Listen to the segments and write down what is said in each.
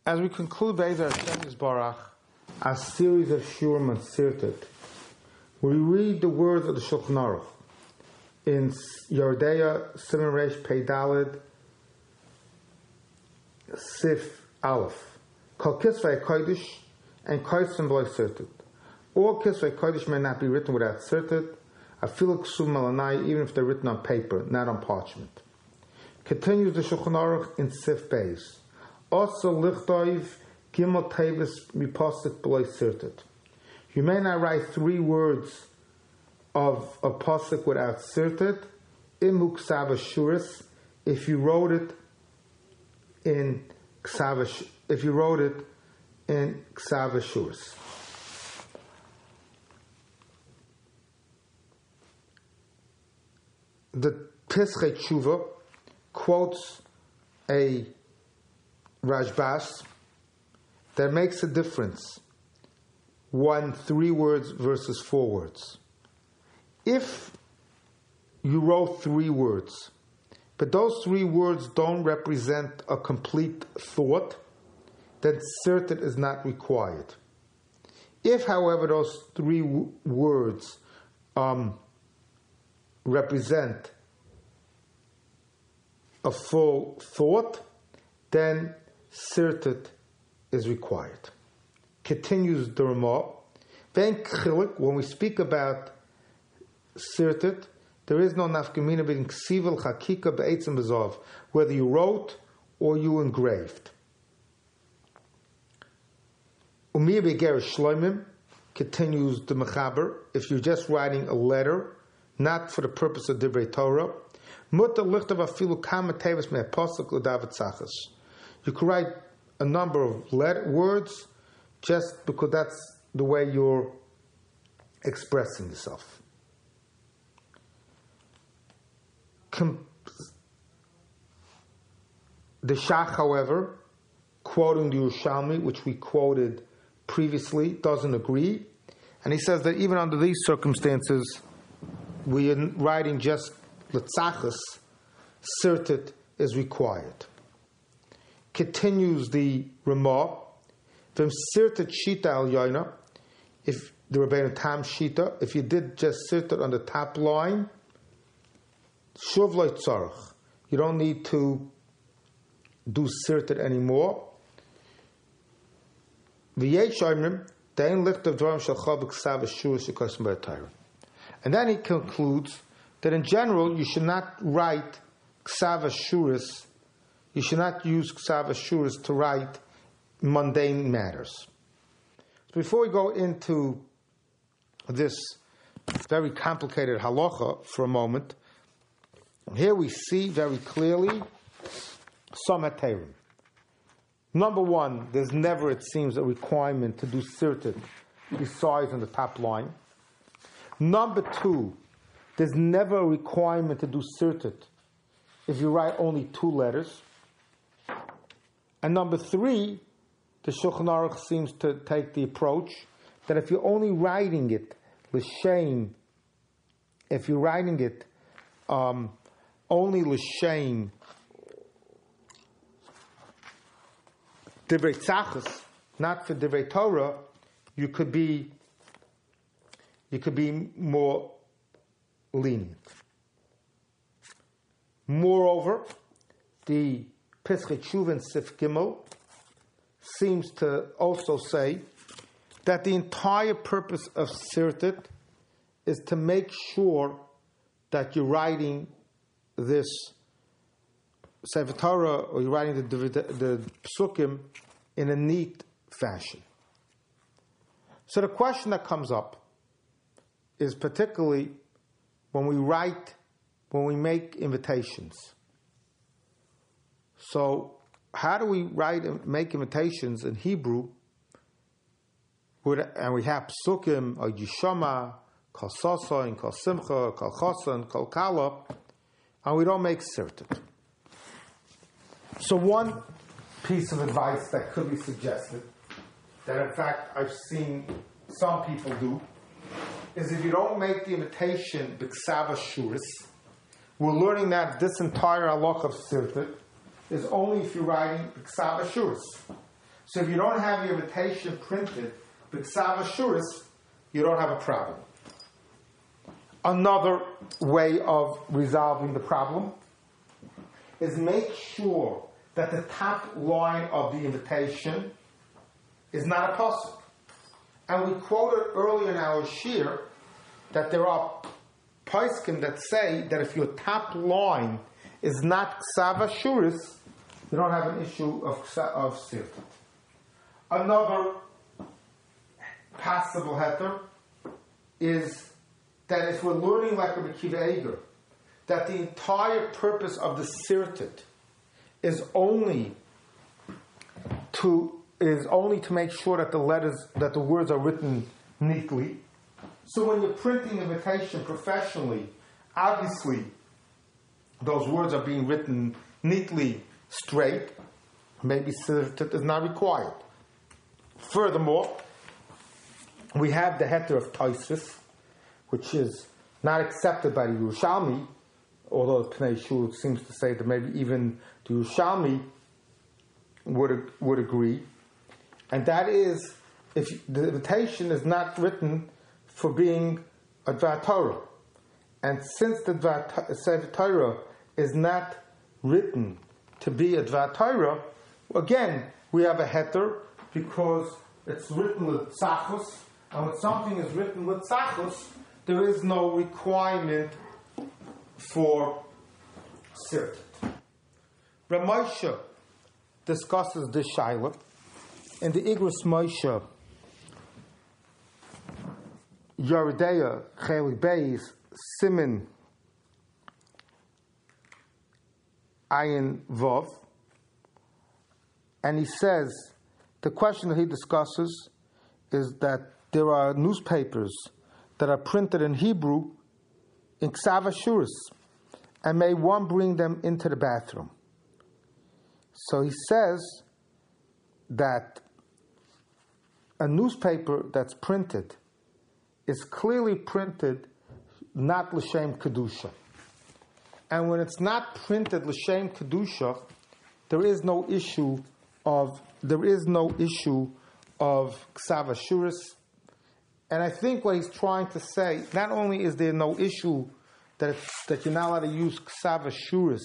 As we conclude Be'ezer Hashem Yisbarach, a series of Shurim on Sirtut, we read the words of the Shulchan Aruch in Yordeya Siman Reish Pei Daled Sif Aleph. Kol Kisvei Kodesh and Kodesh B'lo Sirtut. All Kisvei Kodesh may not be written without Sirtut, afilu Ksuv Melanai, even if they're written on paper, not on parchment. Continues the Shulchan Aruch in Sif Beis. Also lichtoiv gimel tevis mipasik b'lo sirtut. You may not write 3 words of a pasuk without sirtut. Imu ksav ashuris, if you wrote it in ksav ashuris. The Pischei Tshuva quotes a Rashbas that makes a difference. 3 words versus 4 words. If you wrote 3 words, but those 3 words don't represent a complete thought, then Sirtut is not required. If, however, those 3 words represent a full thought, then Sirtut is required. Continues the Ramah. When we speak about Sirtut, there is no nafkamina between ksivel chakika be'etzim b'zov, whether you wrote or you engraved. Umiyah be'geresh shloimim, continues the Mechaber, if you're just writing a letter, not for the purpose of Divrei Torah, mutar lichtav afilu kama tevis me'apasuk l'davet tzachas. You could write a number of words just because that's the way you're expressing yourself. The Shach, however, quoting the Yerushalmi, which we quoted previously, doesn't agree. And he says that even under these circumstances, we are writing just l'tzachas, Sirtut is required. Continues the Ramah, from Sirtut Shita al Yoina, if the Rabbeinu Tam Shita, if you did just Sirtut on the top line, Shuv lo tzarech, you don't need to do Sirtut anymore. V'yesh oimrim, dein lichtav dvarim shalcha b'ksav ashuris yikosim b'atayra. And then he concludes that in general you should not write ksav ashuris. You should not use ksav ashuris to write mundane matters. Before we go into this very complicated halacha for a moment, here we see very clearly some heterim. Number 1, there's never, it seems, a requirement to do Sirtut besides on the top line. Number 2, there's never a requirement to do Sirtut if you write only 2 letters. And number 3, the Shulchan Aruch seems to take the approach that if you're only writing it l'shem, if you're writing it only l'shem divrei tzachas, not for divrei Torah, you could be more lenient. Moreover, the Pischei Tshuva in Sif Gimel seems to also say that the entire purpose of Sirtut is to make sure that you're writing this Sefer Torah or you're writing the Psukim in a neat fashion. So the question that comes up is particularly when we make invitations. So how do we make invitations in Hebrew? And we have Psukim, or Yishama, Kol Sosa, Kol Simcha, Kol Chosan, Kol Kala, and we don't make Sirtut. So one piece of advice that could be suggested, that in fact I've seen some people do, is if you don't make the invitation b'ksav ashuris, we're learning that this entire halach of Sirtut is only if you're writing b'ksav ashuris. So if you don't have your invitation printed, b'ksav ashuris, you don't have a problem. Another way of resolving the problem is make sure that the top line of the invitation is not a pasuk. And we quoted earlier in our shir that there are poskim that say that if your top line is not ksav ashuris, you don't have an issue of sirtut. Another possible heter is that if we're learning like Rabbi Akiva Eiger, that the entire purpose of the sirtut is only to make sure that the words are written neatly. So when you're printing invitation professionally, obviously those words are being written neatly, straight. Maybe sirtut is not required. Furthermore, we have the heter of Tosfos, which is not accepted by the Yerushalmi, although Pnei Shul seems to say that maybe even the Yerushalmi would agree, and that is if the invitation is not written for being a Dvar Torah, and since the Sefer Torah is not written to be a Dvar Torah, again we have a heter because it's written with tzachus, and when something is written with tzachus, there is no requirement for sirtut. Rav Moshe discusses this shaila in the Igros Moshe Yeridea Cheli Beis Simin Ayin Vov, and he says the question that he discusses is that there are newspapers that are printed in Hebrew in ksav ashuris, and may one bring them into the bathroom? So he says that a newspaper that's printed is clearly printed not l'shem kedusha, and when it's not printed l'shem kedusha, there is no issue of ksav ashuris. And I think what he's trying to say, not only is there no issue that you're not allowed to use ksav ashuris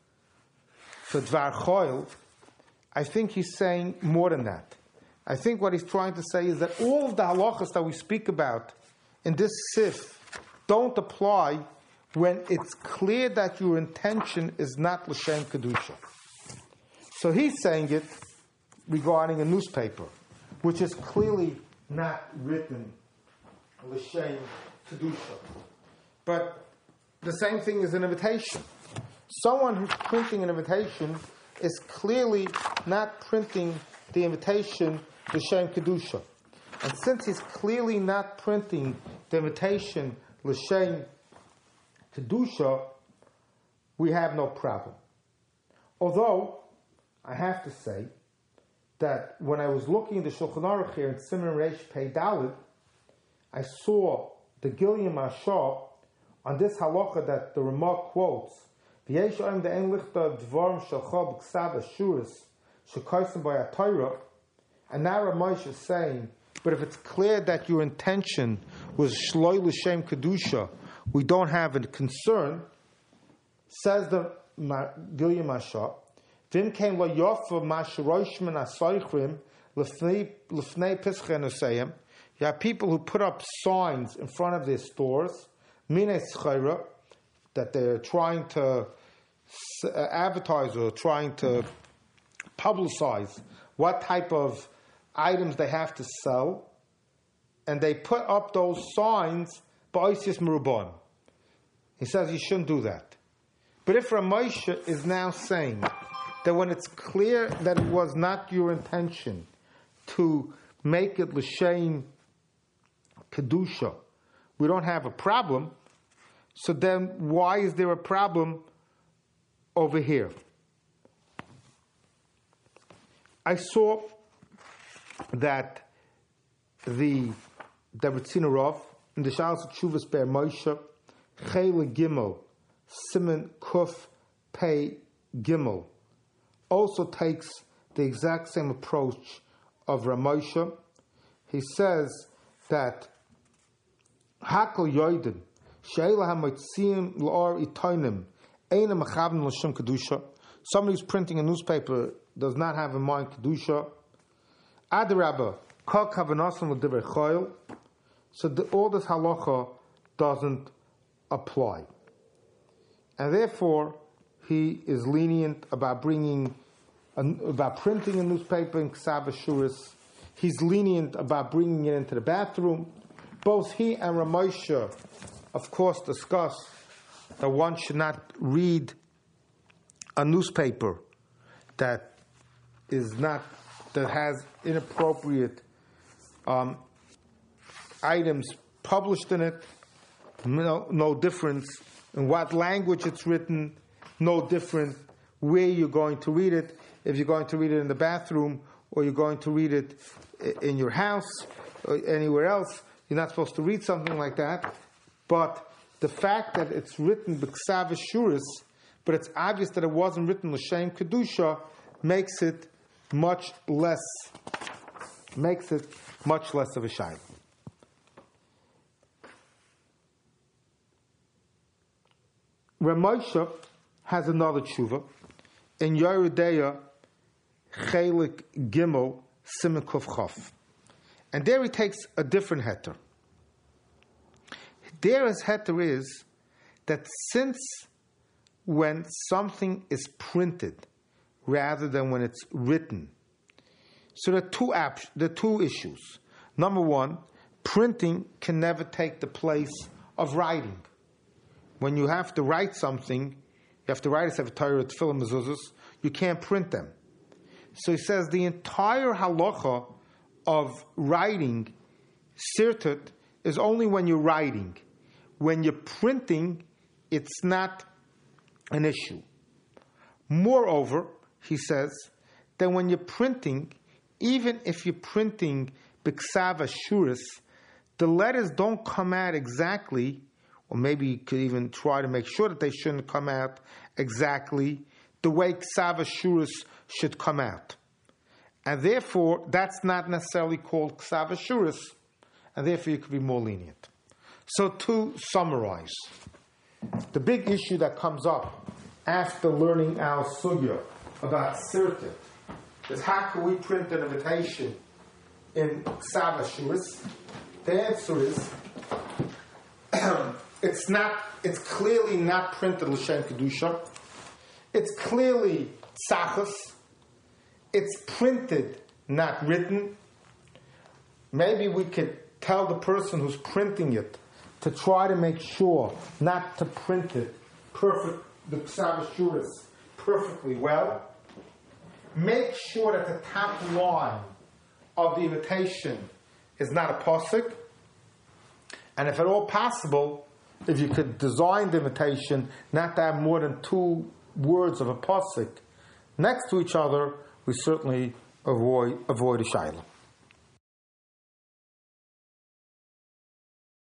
for dvar choil, I think he's saying more than that. I think what he's trying to say is that all of the halachas that we speak about in this sif don't apply when it's clear that your intention is not l'shem kedusha. So he's saying it regarding a newspaper, which is clearly not written l'shem kedusha. But the same thing is an invitation. Someone who's printing an invitation is clearly not printing the invitation l'shem kedusha. And since he's clearly not printing the invitation l'shem kedusha, we have no problem. Although, I have to say that when I was looking at the Shulchan Aruch here in Siman Reish Pei Daled, I saw the Gilyam Ashar on this halacha that the Ramah quotes, V'yesh oim de'en lichta dvarim shalcha b'ksav ashuris shekosim by a Torah, and now Rav Moshe is saying, but if it's clear that your intention was shloi l'shem kedusha, we don't have a concern. Says the Gilyam Ashar, Vim came lo yofa mashiroshman asoichrim lefnei pischen usayim. You have people who put up signs in front of their stores, minei schayra, that they're trying to advertise or trying to publicize what type of items they have to sell, and they put up those signs ba'osis merubon. He says you shouldn't do that. But if Rav Moshe is now saying that when it's clear that it was not your intention to make it l'shem kedusha, we don't have a problem, so then why is there a problem over here? I saw that the Ritzina Rav in the Shalos Tshuvas Be'er Moshe Chele Gimel Siman Kuf Pei Gimel also takes the exact same approach of Ramosha. He says that Hakol Yoidim Sheila HaMotzim L'Or Itonim Eina Mechavim L'Shem Kedusha. Somebody who's printing a newspaper does not have in mind Kedusha. Adarabba Kol Kavanasim L'Divrei Choil. So all this halacha doesn't apply. And therefore, he is lenient about printing a newspaper in Ksav Ashuris. He's lenient about bringing it into the bathroom. Both he and Ramosha, of course, discuss that one should not read a newspaper that has inappropriate items published in it. No difference in what language it's written. No different where you're going to read it. If you're going to read it in the bathroom or you're going to read it in your house or anywhere else, you're not supposed to read something like that. But the fact that it's written b'ksav ashuris, but it's obvious that it wasn't written l'shem kedusha, makes it much less of a shayla. Ramosha has another tshuva in Yerudeya Chelik Gimel Siman Kuf Chaf, and there he takes a different heter. There his heter is that since when something is printed rather than when it's written, so there are two issues. Number one, printing can never take the place of writing. When you have to write something, you have to write a Sefer Torah, Tefillah, Mezuzos, you can't print them. So he says the entire halacha of writing, sirtut, is only when you're writing. When you're printing, it's not an issue. Moreover, he says, that when you're printing, even if you're printing b'ksav ashuris, the letters don't come out exactly, or maybe you could even try to make sure that they shouldn't come out exactly the way ksav ashuris should come out. And therefore, that's not necessarily called ksav ashuris, and therefore you could be more lenient. So to summarize, the big issue that comes up after learning our sugya about sirtut is how can we print an invitation in ksav ashuris? The answer is it's clearly not printed l'shem kedusha. It's clearly tzachas. It's printed, not written. Maybe we could tell the person who's printing it to try to make sure not to print it the ksav ashuris perfectly well. Make sure that the top line of the invitation is not a pasuk. And if at all possible, if you could design the invitation not to have more than 2 words of a pasuk next to each other, we certainly avoid a shayla.